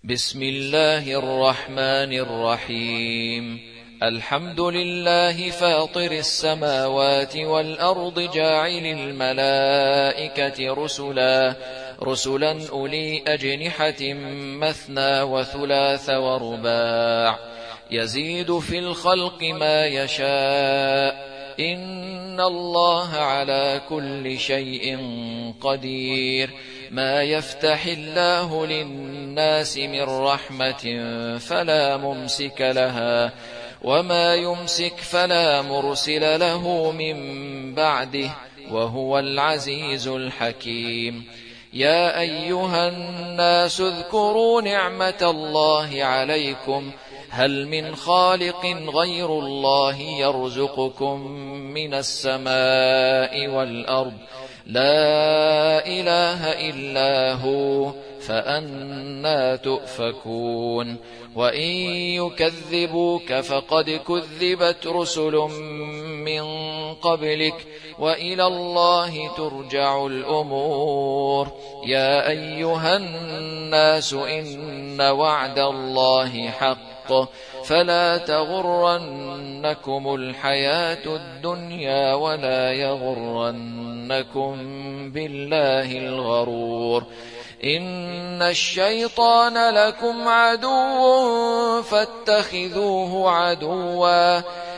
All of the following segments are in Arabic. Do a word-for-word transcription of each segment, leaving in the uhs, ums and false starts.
بسم الله الرحمن الرحيم. الحمد لله فاطر السماوات والأرض جاعل الملائكة رسلا رسلا أولي أجنحة مثنى وثلاث ورباع يزيد في الخلق ما يشاء إن الله على كل شيء قدير. ما يفتح الله للناس من رحمة فلا ممسك لها وما يمسك فلا مرسل له من بعده وهو العزيز الحكيم. يا أيها الناس اذكروا نعمة الله عليكم هل من خالق غير الله يرزقكم من السماء والأرض لا إله إلا هو فأنى تؤفكون. وإن يكذبوك فقد كذبت رسل من قبلك وإلى الله ترجع الأمور. يا أيها الناس إن وعد الله حق فلا تغرنكم الحياة الدنيا ولا يغرنكم بالله الغرور. إن الشيطان لكم عدو فاتخذوه عدوا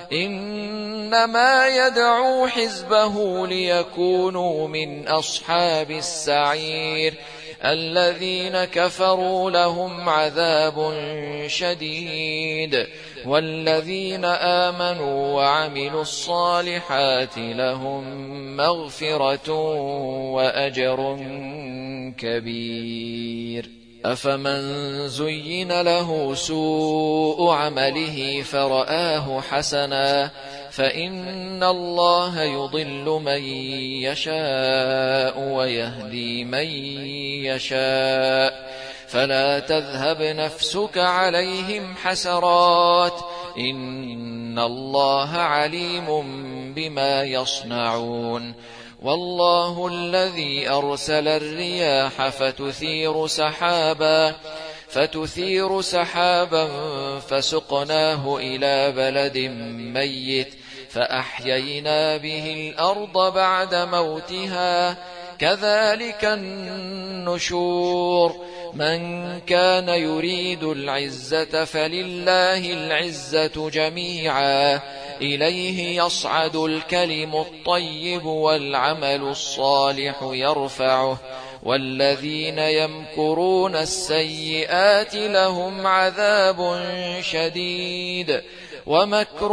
إنما يدعو حزبه ليكونوا من أصحاب السعير. الذين كفروا لهم عذاب شديد والذين آمنوا وعملوا الصالحات لهم مغفرة وأجر كبير. أفمن زين له سوء عمله فرآه حسنا فإن الله يضل من يشاء ويهدي من يشاء فلا تذهب نفسك عليهم حسرات إن الله عليم بما يصنعون. والله الذي أرسل الرياح فتثير سحابا فتثير سحابا فسقناه إلى بلد ميت فأحيينا به الأرض بعد موتها كذلك النشور. من كان يريد العزة فلله العزة جميعا إليه يصعد الكلم الطيب والعمل الصالح يرفعه والذين يمكرون السيئات لهم عذاب شديد ومكر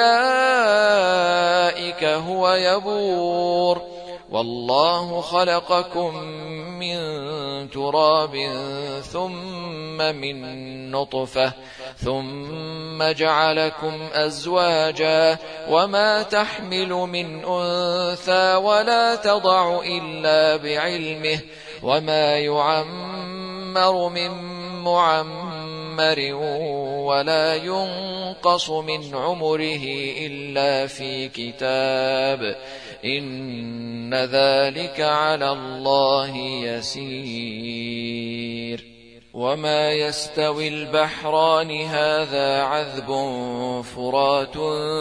أولئك هو يبور. والله خلقكم من تراب ثم من نطفة ثم جعلكم أزواجا وما تحمل من أنثى ولا تضع إلا بعلمه وما يعمر من معمر ولا ينقص من عمره إلا في كتاب إن ذلك على الله يسير. وما يستوي البحران هذا عذب فرات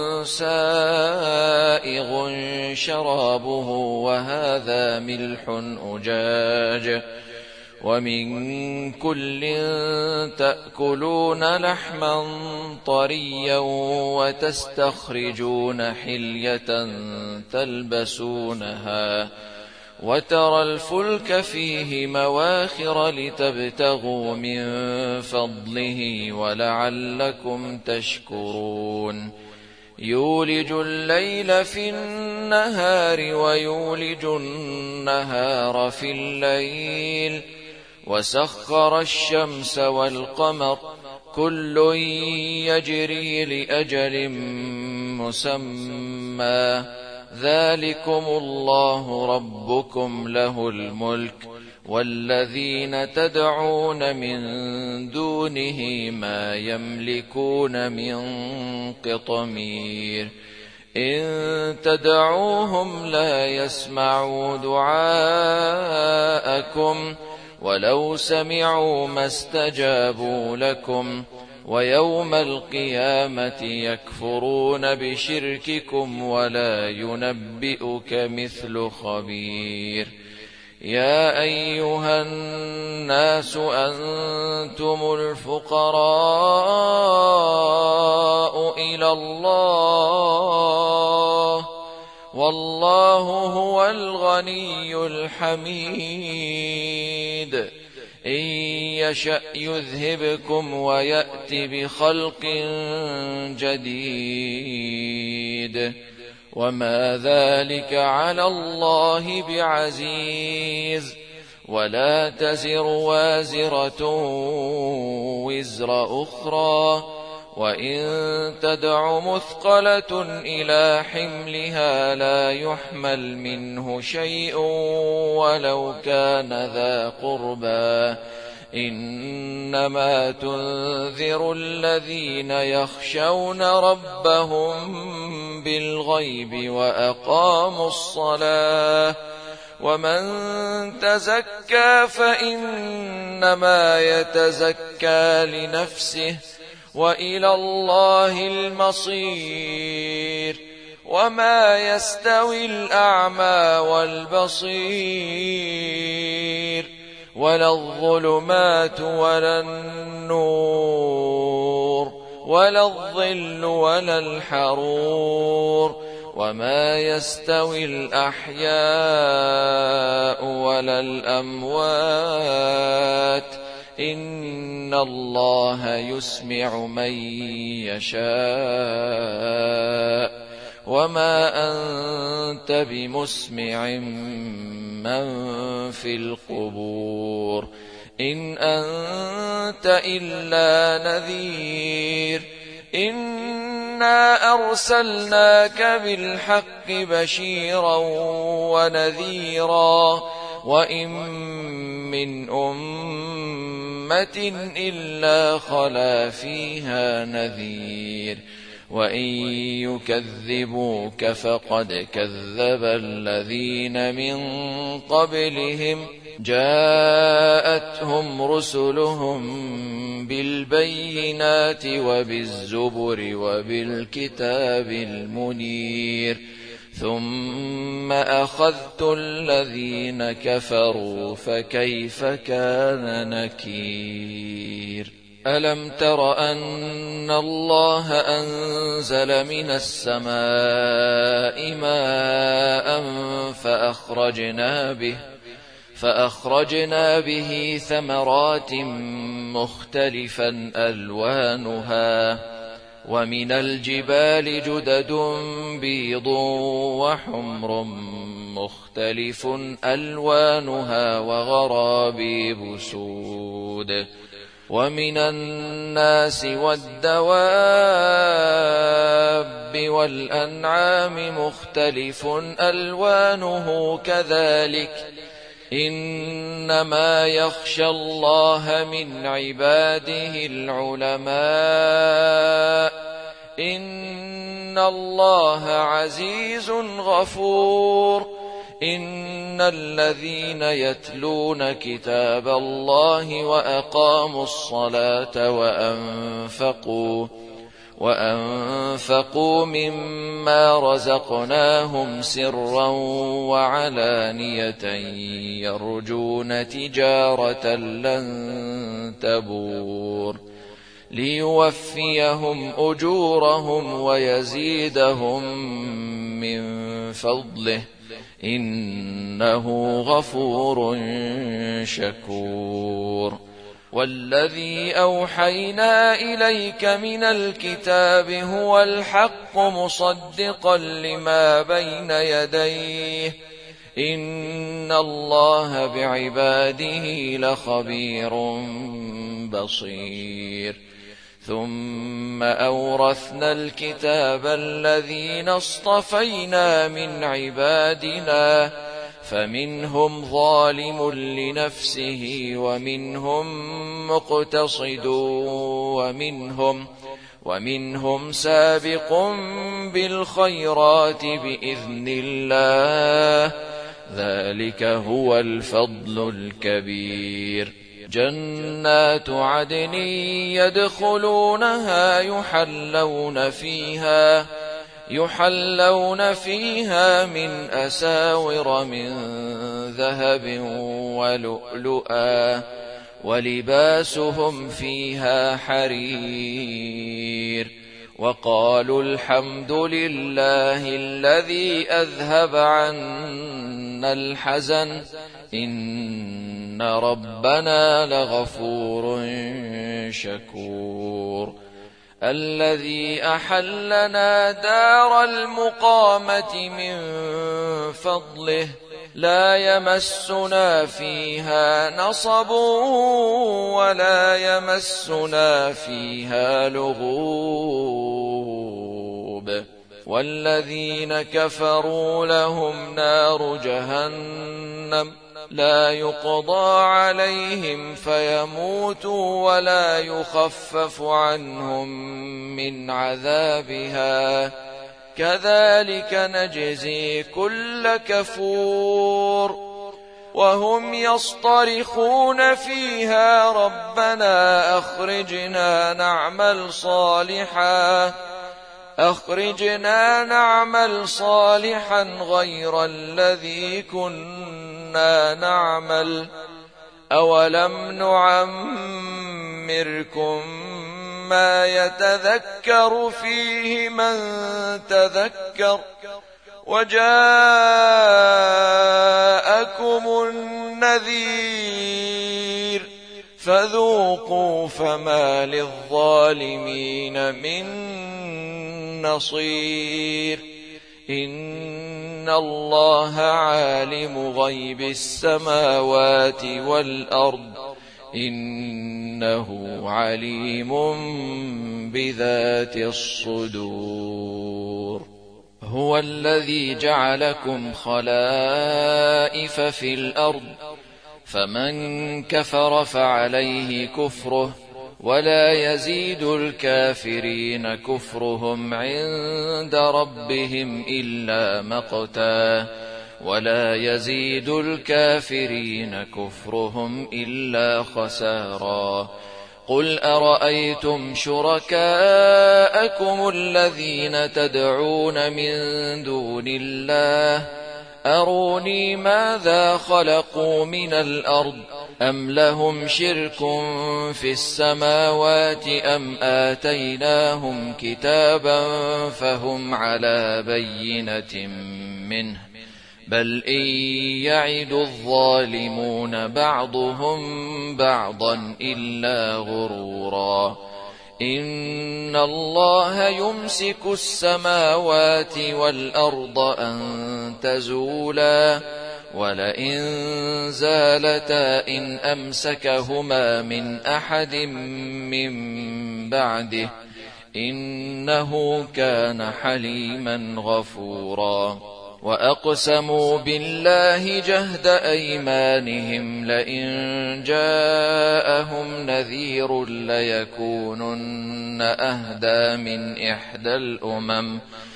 سائغ شرابه وهذا ملح أجاج ومن كل تأكلون لحما طريا وتستخرجون حلية تلبسونها وترى الفلك فيه مواخر لتبتغوا من فضله ولعلكم تشكرون. يولج الليل في النهار ويولج النهار في الليل وسخر الشمس والقمر كل يجري لأجل مسمى ذلكم الله ربكم له الملك والذين تدعون من دونه ما يملكون من قطمير. إن تدعوهم لا يسمعوا دعاءكم ولو سمعوا ما استجابوا لكم ويوم القيامة يكفرون بشرككم ولا ينبئك مثل خبير. يا أيها الناس أنتم الفقراء إلى الله والله هو الغني الحميد. إن يشأ يذهبكم ويأت بخلق جديد وما ذلك على الله بعزيز. ولا تزر وازرة وزر أخرى وإن تدع مثقلة إلى حملها لا يحمل منه شيء ولو كان ذا قربى. إنما تنذر الذين يخشون ربهم بالغيب وأقاموا الصلاة ومن تزكى فإنما يتزكى لنفسه وإلى الله المصير. وما يستوي الأعمى والبصير ولا الظلمات ولا النور ولا الظل ولا الحرور وما يستوي الأحياء ولا الأموات إن الله يسمع من يشاء وما أنت بمسمع من في القبور إن أنت إلا نذير. إنا أرسلناك بالحق بشيرا ونذيرا وإن من أمة إلا خلا فيها نذير وإن يكذبوك فقد كذب الذين من قبلهم جاءتهم رسلهم بالبينات وبالزبر وبالكتاب المنير ثم أخذت الذين كفروا فكيف كان نكير. ألم تر أن الله أنزل من السماء ماء فأخرجنا به فأخرجنا به ثمرات مختلفا ألوانها ومن الجبال جدد بيض وحمر مختلف ألوانها وغرابيب سود ومن الناس والدواب والأنعام مختلف ألوانه كذلك إنما يخشى الله من عباده العلماء إن الله عزيز غفور. إن الذين يتلون كتاب الله وأقاموا الصلاة وأنفقوا وأنفقوا مما رزقناهم سرا وعلانية يرجون تجارة لن تبور ليوفيهم أجورهم ويزيدهم من فضله إنه غفور شكور. والذي أوحينا إليك من الكتاب هو الحق مصدقا لما بين يديه إن الله بعباده لخبير بصير. ثم أورثنا الكتاب الذين اصطفينا من عبادنا فمنهم ظالم لنفسه ومنهم مقتصد ومنهم ومنهم سابق بالخيرات بإذن الله ذلك هو الفضل الكبير. جنات عدن يدخلونها يحلون فيها يحلون فيها من أساور من ذهب ولؤلؤا ولباسهم فيها حرير. وقالوا الحمد لله الذي أذهب عنا الحزن إن ربنا لغفور شكور. الذي أحلنا دار المقامة من فضله لا يمسنا فيها نصب ولا يمسنا فيها لغوب. والذين كفروا لهم نار جهنم لا يقضى عليهم فيموتوا ولا يخفف عنهم من عذابها كذلك نجزي كل كفور. وهم يصطرخون فيها ربنا أخرجنا نعمل صالحا أخرجنا نعمل صالحا غير الذي كنا نعمل أولم نعمركم ما يتذكر فيه من تذكر وجاءكم النذير فذوقوا فما للظالمين من نصير. إن الله عالم غيب السماوات والأرض إنه عليم بذات الصدور. هو الذي جعلكم خلائف في الأرض فمن كفر فعليه كفره ولا يزيد الكافرين كفرهم عند ربهم إلا مقتا ولا يزيد الكافرين كفرهم إلا خسارا. قل أرأيتم شركاءكم الذين تدعون من دون الله أروني ماذا خلقوا من الأرض أم لهم شرك في السماوات أم آتيناهم كتابا فهم على بينة منه بل إن يعد الظالمون بعضهم بعضا إلا غرورا. إن الله يمسك السماوات والأرض أن تزولا ولئن زالتا إن أمسكهما من أحد من بعده إنه كان حليما غفورا. وأقسموا بالله جهد أيمانهم لئن جاءهم نذير ليكونن أهدى من إحدى الأمم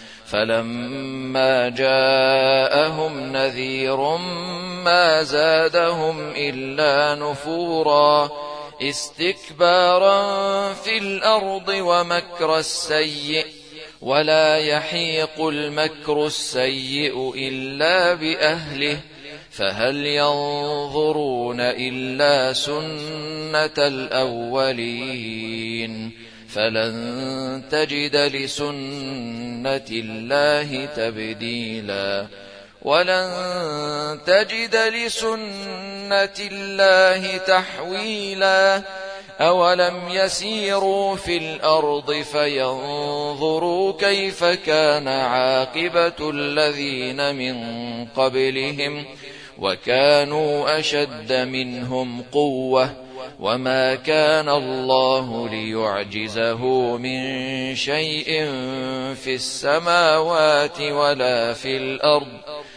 فلما جاءهم نذير ما زادهم إلا نفورا استكبارا في الأرض ومكر السيء ولا يحيق المكر السيء إلا بأهله فهل ينظرون إلا سنة الأولين فلن تجد لسنة الله تبديلا ولن تجد لسنة الله تحويلا. أولم يسيروا في الأرض فينظروا كيف كان عاقبة الذين من قبلهم وكانوا أشد منهم قوة وما كان الله ليعجزه من شيء في السماوات ولا في الأرض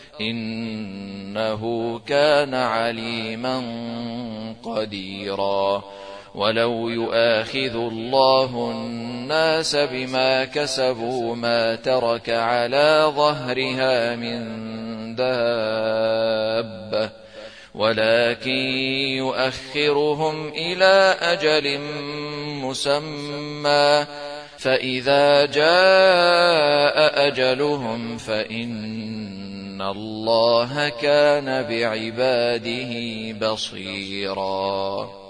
إنه كان عليما قديرا. ولو يؤاخذ الله الناس بما كسبوا ما ترك على ظهرها من دابة ولكن يؤخرهم إلى أجل مسمى فإذا جاء أجلهم فإن الله كان بعباده بصيرا.